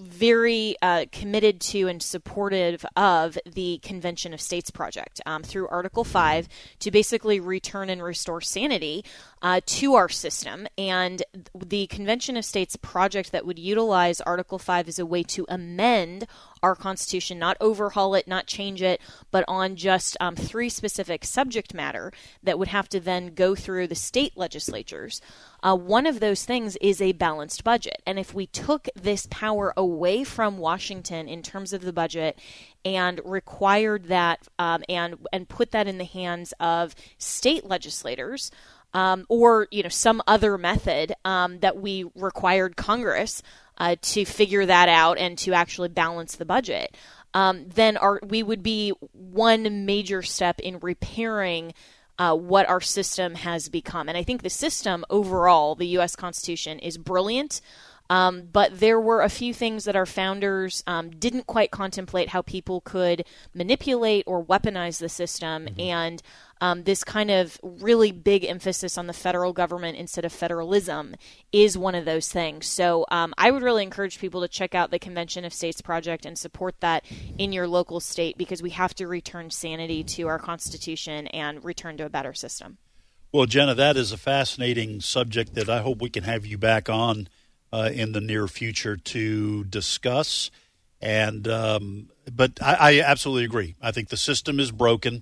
Speaker 6: very uh, committed to and supportive of the Convention of States project um, through Article five to basically return and restore sanity uh, to our system. And the Convention of States project that would utilize Article five as a way to amend our Constitution, not overhaul it, not change it, but on just um, three specific subject matter that would have to then go through the state legislatures. Uh, one of those things is a balanced budget. And if we took this power away from Washington in terms of the budget and required that um, and and put that in the hands of state legislators, um, or you know some other method um, that we required Congress uh, to figure that out and to actually balance the budget, um, then our, we would be one major step in repairing Uh, what our system has become. And I think the system overall, the U S Constitution, is brilliant. Um, but there were a few things that our founders um, didn't quite contemplate how people could manipulate or weaponize the system. Mm-hmm. And um, this kind of really big emphasis on the federal government instead of federalism is one of those things. So um, I would really encourage people to check out the Convention of States project and support that in your local state, because we have to return sanity to our Constitution and return to a better system.
Speaker 2: Well, Jenna, that is a fascinating subject that I hope we can have you back on Uh, in the near future to discuss. And um, but I, I absolutely agree. I think the system is broken.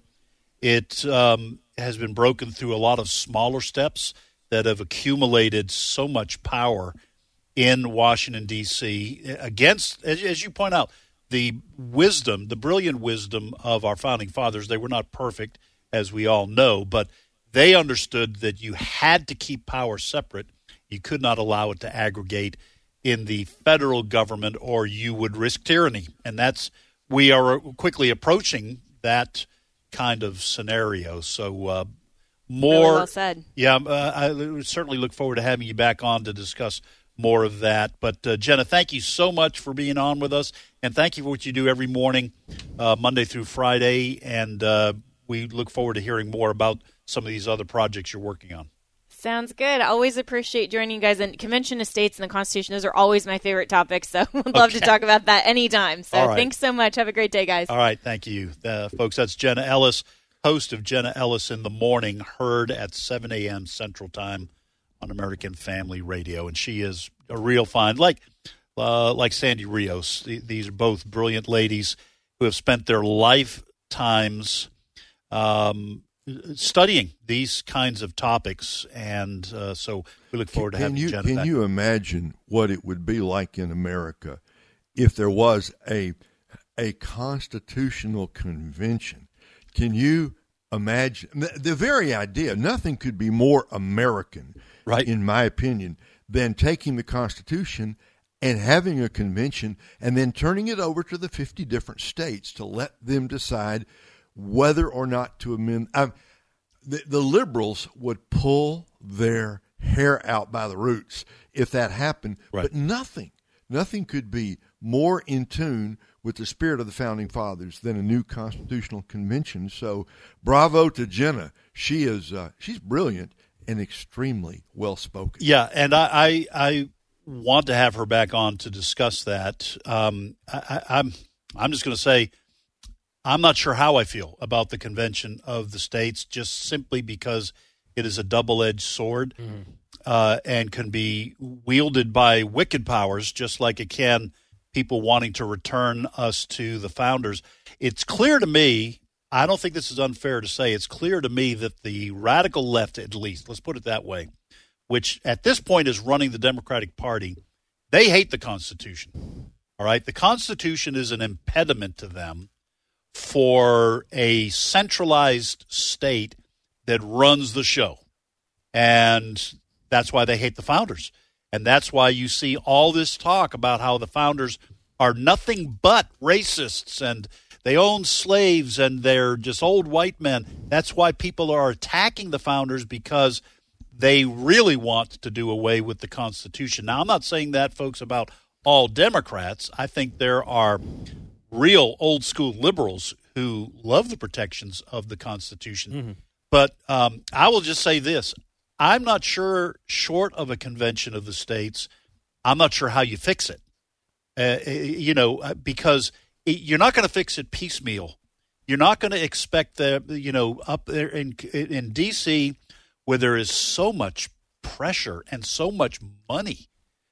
Speaker 2: It um, has been broken through a lot of smaller steps that have accumulated so much power in Washington, D C against, as, as you point out, the wisdom, the brilliant wisdom of our founding fathers. They were not perfect, as we all know, but they understood that you had to keep power separate. You could not allow it to aggregate in the federal government, or you would risk tyranny. And that's we are quickly approaching that kind of scenario. So uh, more.
Speaker 6: Really well said.
Speaker 2: Yeah, uh, I certainly look forward to having you back on to discuss more of that. But uh, Jenna, thank you so much for being on with us, and thank you for what you do every morning, uh, Monday through Friday. And uh, we look forward to hearing more about some of these other projects you're working on.
Speaker 6: Sounds good. I always appreciate joining you guys. And Convention of States and the Constitution, those are always my favorite topics. So would love
Speaker 2: okay.
Speaker 6: to talk about that anytime. So
Speaker 2: right.
Speaker 6: Thanks so much. Have a great day, guys.
Speaker 2: All right. Thank you, uh, folks. That's Jenna Ellis, host of Jenna Ellis in the Morning, heard at seven a.m. Central Time on American Family Radio. And she is a real find, like uh, like Sandy Rios. These are both brilliant ladies who have spent their lifetimes um studying these kinds of topics, and uh, so we look forward to
Speaker 4: can
Speaker 2: having
Speaker 4: you,
Speaker 2: Jenna
Speaker 4: Can
Speaker 2: back.
Speaker 4: you imagine what it would be like in America if there was a a constitutional convention? Can you imagine the, the very idea? Nothing could be more American,
Speaker 2: right?
Speaker 4: In my opinion, than taking the Constitution and having a convention and then turning it over to the fifty different states to let them decide whether or not to amend. Um, the, the liberals would pull their hair out by the roots if that happened.
Speaker 2: Right.
Speaker 4: But nothing, nothing could be more in tune with the spirit of the Founding Fathers than a new constitutional convention. So bravo to Jenna. She is uh, she's brilliant and extremely well-spoken.
Speaker 2: Yeah, and I, I, I want to have her back on to discuss that. Um, I, I, I'm I'm just going to say I'm not sure how I feel about the Convention of the States, just simply because it is a double-edged sword mm-hmm. uh, and can be wielded by wicked powers, just like it can people wanting to return us to the founders. It's clear to me, I don't think this is unfair to say, it's clear to me that the radical left, at least, let's put it that way, which at this point is running the Democratic Party, they hate the Constitution. All right? The Constitution is an impediment to them for a centralized state that runs the show. And that's why they hate the founders. And that's why you see all this talk about how the founders are nothing but racists and they own slaves and they're just old white men. That's why people are attacking the founders, because they really want to do away with the Constitution. Now, I'm not saying that, folks, about all Democrats. I think there are real old-school liberals who love the protections of the Constitution. Mm-hmm. But um, I will just say this. I'm not sure, short of a convention of the states, I'm not sure how you fix it. Uh, you know, because it, you're not going to fix it piecemeal. You're not going to expect the, you know, up there in in D C, where there is so much pressure and so much money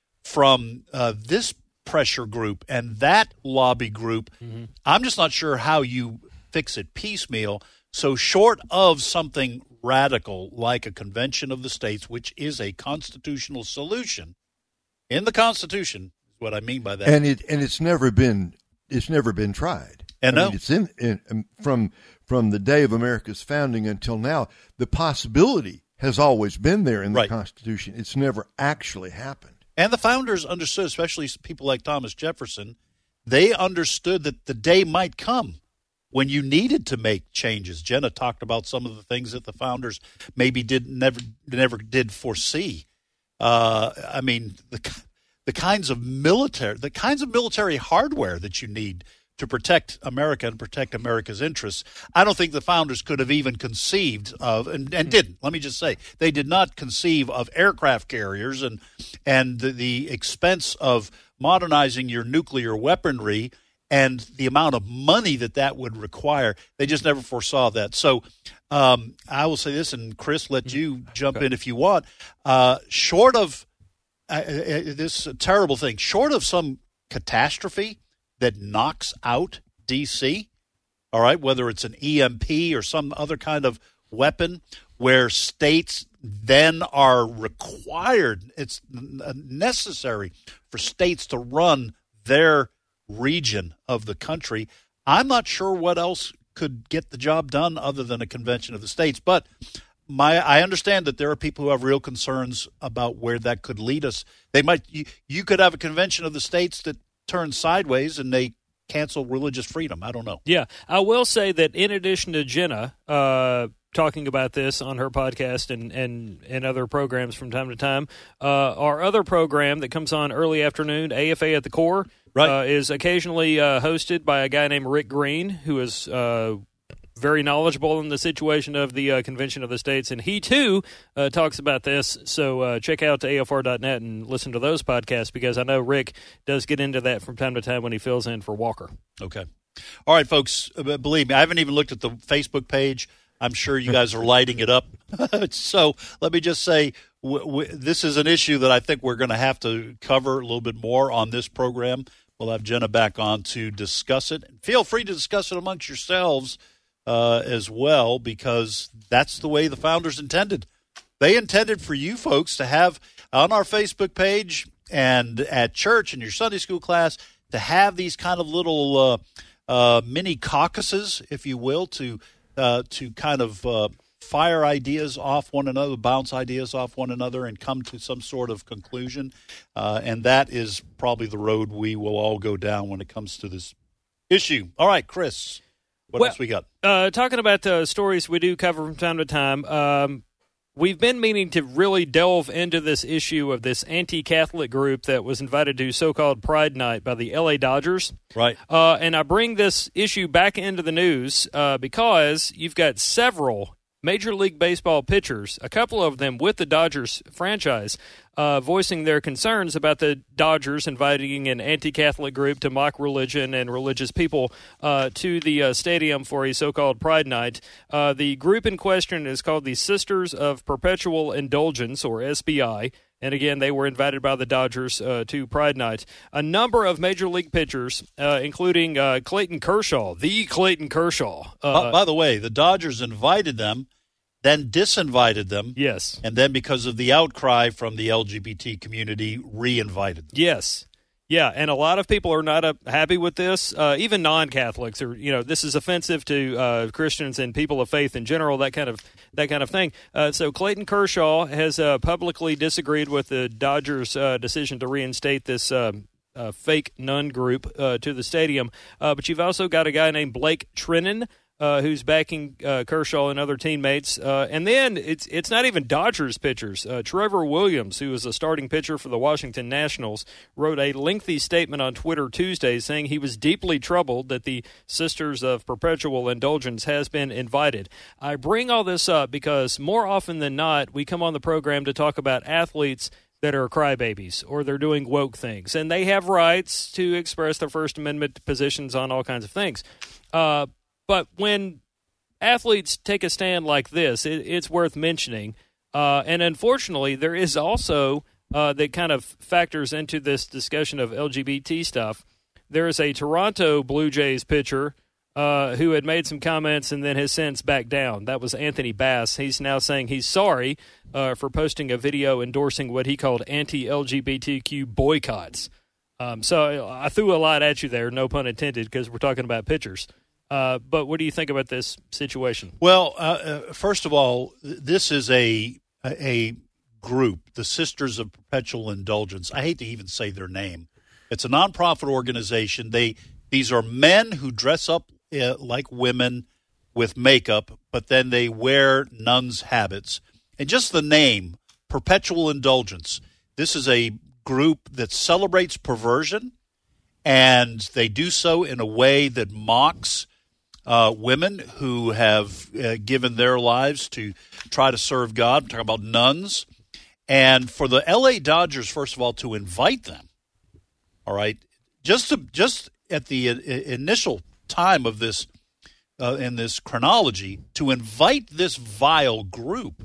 Speaker 2: from uh, this pressure group and that lobby group, mm-hmm. I'm just not sure how you fix it piecemeal. So short of something radical like a convention of the states, which is a constitutional solution in the Constitution, is what I mean by that.
Speaker 4: And it and it's never been it's never been tried.
Speaker 2: And
Speaker 4: I
Speaker 2: no.
Speaker 4: mean, it's in, in from from the day of America's founding until now, the possibility has always been there in the right. Constitution. It's never actually happened.
Speaker 2: And the founders understood, especially people like Thomas Jefferson, they understood that the day might come when you needed to make changes. Jenna talked about some of the things that the founders maybe did never never did foresee. Uh, I mean, the the kinds of military the kinds of military hardware that you need to protect America and protect America's interests. I don't think the founders could have even conceived of, and, and didn't. Let me just say, they did not conceive of aircraft carriers and and the, the expense of modernizing your nuclear weaponry and the amount of money that that would require. They just never foresaw that. So um, I will say this, and Chris, let you jump okay. in if you want. Uh, short of uh, uh, this terrible thing, short of some catastrophe that knocks out D C, all right, whether it's an E M P or some other kind of weapon where states then are required, it's necessary for states to run their region of the country. I'm not sure what else could get the job done other than a convention of the states. But my I understand that there are people who have real concerns about where that could lead us. They might you, you could have a convention of the states that turn sideways and they cancel religious freedom. I don't know.
Speaker 3: Yeah, I will say that in addition to Jenna uh, talking about this on her podcast and, and, and other programs from time to time, uh, our other program that comes on early afternoon, A F A at the Core, right. uh, is occasionally uh, hosted by a guy named Rick Green, who is uh, very knowledgeable in the situation of the uh, Convention of the States, and he, too, uh, talks about this. So uh, check out A F R dot net and listen to those podcasts, because I know Rick does get into that from time to time when he fills in for Walker.
Speaker 2: Okay. All right, folks, believe me, I haven't even looked at the Facebook page. I'm sure you guys are lighting it up. So let me just say, w- w- this is an issue that I think we're going to have to cover a little bit more on this program. We'll have Jenna back on to discuss it. Feel free to discuss it amongst yourselves uh, as well, because that's the way the founders intended. They intended for you folks to have on our Facebook page and at church in your Sunday school class to have these kind of little uh, uh, mini caucuses, if you will, to uh, to kind of uh, fire ideas off one another, bounce ideas off one another, and come to some sort of conclusion. Uh, and that is probably the road we will all go down when it comes to this issue. All right, Chris, what
Speaker 3: well,
Speaker 2: else we got?
Speaker 3: Uh, talking about uh, stories we do cover from time to time, um, we've been meaning to really delve into this issue of this anti-Catholic group that was invited to so-called Pride Night by the L A Dodgers.
Speaker 2: Right.
Speaker 3: Uh, and I bring this issue back into the news uh, because you've got several Major League Baseball pitchers, a couple of them with the Dodgers franchise, uh, voicing their concerns about the Dodgers inviting an anti-Catholic group to mock religion and religious people uh, to the uh, stadium for a so-called Pride Night. Uh, the group in question is called the Sisters of Perpetual Indulgence, or S B I. And again, they were invited by the Dodgers uh, to Pride Night. A number of Major League pitchers, uh, including uh, Clayton Kershaw, the Clayton Kershaw. Uh,
Speaker 2: by, by the way, the Dodgers invited them, then disinvited them.
Speaker 3: Yes.
Speaker 2: And then because of the outcry from the L G B T community, re-invited them.
Speaker 3: Yes. Yeah, and a lot of people are not uh, happy with this. Uh, even non-Catholics are, you know, this is offensive to uh, Christians and people of faith in general. That kind of that kind of thing. Uh, so Clayton Kershaw has uh, publicly disagreed with the Dodgers' uh, decision to reinstate this uh, uh, fake nun group uh, to the stadium. Uh, but you've also got a guy named Blake Trinan, Uh, who's backing uh, Kershaw and other teammates. Uh, and then it's it's not even Dodgers pitchers. Uh, Trevor Williams, who is a starting pitcher for the Washington Nationals, wrote a lengthy statement on Twitter Tuesday saying he was deeply troubled that the Sisters of Perpetual Indulgence has been invited. I bring all this up because more often than not, we come on the program to talk about athletes that are crybabies or they're doing woke things, and they have rights to express their First Amendment positions on all kinds of things. Uh, But when athletes take a stand like this, it, it's worth mentioning. Uh, and unfortunately, there is also, uh, that kind of factors into this discussion of L G B T stuff, there is a Toronto Blue Jays pitcher uh, who had made some comments and then has since backed down. That was Anthony Bass. He's now saying he's sorry uh, for posting a video endorsing what he called anti-L G B T Q boycotts. Um, so I threw a lot at you there, no pun intended, because we're talking about pitchers. Uh, but what do you think about this situation?
Speaker 2: Well, uh, uh, first of all, this is a a group, the Sisters of Perpetual Indulgence. I hate to even say their name. It's a nonprofit organization. They these are men who dress up uh, like women with makeup, but then they wear nuns' habits. And just the name, Perpetual Indulgence. This is a group that celebrates perversion, and they do so in a way that mocks Uh, women who have uh, given their lives to try to serve God. I'm talking about nuns. And for the L A Dodgers, first of all, to invite them, all right, just to, just at the uh, initial time of this, uh, in this chronology, to invite this vile group,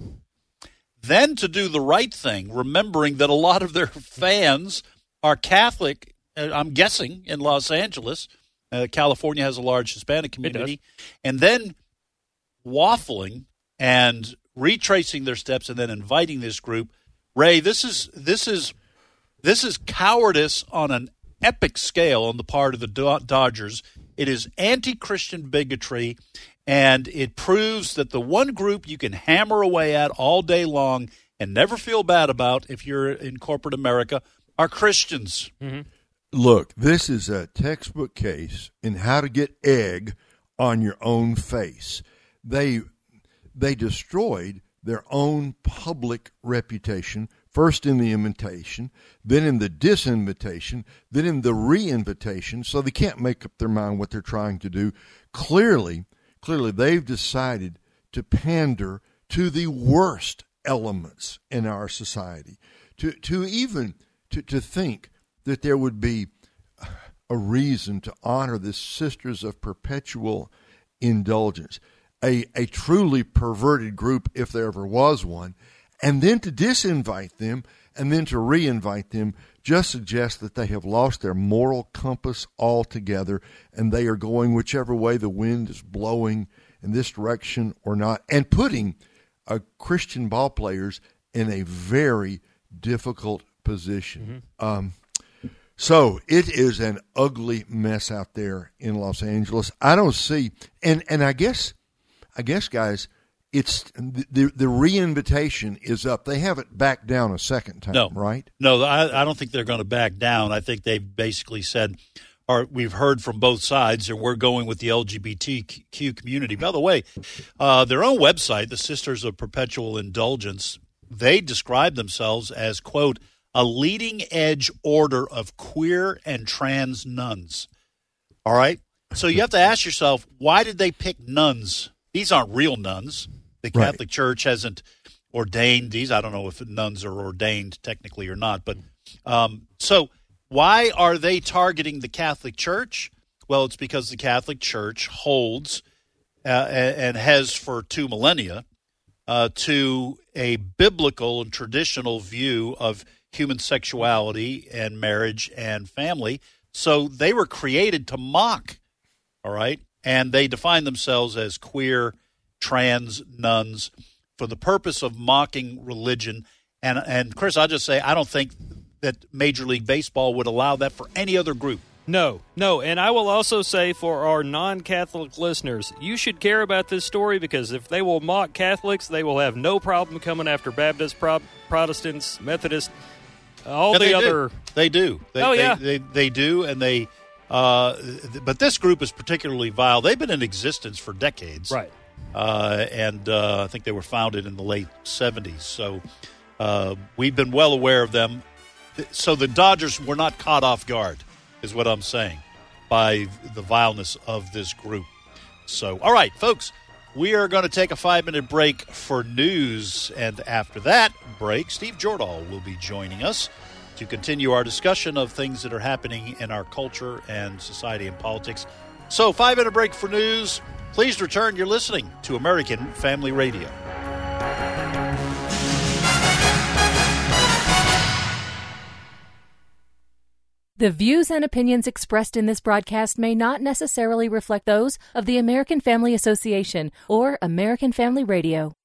Speaker 2: then to do the right thing, remembering that a lot of their fans are Catholic, uh, I'm guessing, in Los Angeles. Uh, California has a large Hispanic community, and then waffling and retracing their steps, and then inviting this group. Ray, this is this is this is cowardice on an epic scale on the part of the Dodgers. It is anti-Christian bigotry, and it proves that the one group you can hammer away at all day long and never feel bad about if you're in corporate America are Christians.
Speaker 3: Mm-hmm.
Speaker 4: Look, this is a textbook case in how to get egg on your own face. They they destroyed their own public reputation, first in the invitation, then in the disinvitation, then in the re-invitation, so they can't make up their mind what they're trying to do. Clearly, clearly they've decided to pander to the worst elements in our society, to to even to, to think that there would be a reason to honor the Sisters of Perpetual Indulgence, a, a truly perverted group if there ever was one, and then to disinvite them and then to re-invite them just suggests that they have lost their moral compass altogether and they are going whichever way the wind is blowing in this direction or not, and putting uh, Christian ball players in a very difficult position. Mm-hmm. Um So it is an ugly mess out there in Los Angeles. I don't see, and, and I guess, I guess, guys, it's the the re-invitation is up. They haven't backed down a second time,
Speaker 2: no.
Speaker 4: right?
Speaker 2: No, I, I don't think they're going to back down. I think they've basically said, or we've heard from both sides, and we're going with the L G B T Q community. By the way, uh, their own website, the Sisters of Perpetual Indulgence, they describe themselves as, quote, a leading-edge order of queer and trans nuns. All right? So you have to ask yourself, why did they pick nuns? These aren't real nuns. The Catholic right. Church hasn't ordained these. I don't know if nuns are ordained technically or not. But um, so why are they targeting the Catholic Church? Well, it's because the Catholic Church holds uh, and has for two millennia uh, to a biblical and traditional view of human sexuality and marriage and family. So they were created to mock, all right? And they define themselves as queer, trans nuns for the purpose of mocking religion. And, and Chris, I'll just say I don't think that Major League Baseball would allow that for any other group.
Speaker 3: No, no. And I will also say for our non-Catholic listeners, you should care about this story because if they will mock Catholics, they will have no problem coming after Baptists, Pro- Protestants, Methodists, all
Speaker 2: yeah,
Speaker 3: the
Speaker 2: they
Speaker 3: other.
Speaker 2: Do. They do. They,
Speaker 3: oh, yeah.
Speaker 2: They, they, they do, and they. Uh, but this group is particularly vile. They've been in existence for decades.
Speaker 3: Right.
Speaker 2: Uh, and uh, I think they were founded in the late seventies. So uh, we've been well aware of them. So the Dodgers were not caught off guard, is what I'm saying, by the vileness of this group. So, all right, folks, we are going to take a five-minute break for news. And after that break, Steve Jordahl will be joining us to continue our discussion of things that are happening in our culture and society and politics. So, five-minute break for news. Please return. You're listening to American Family Radio.
Speaker 7: The views and opinions expressed in this broadcast may not necessarily reflect those of the American Family Association or American Family Radio.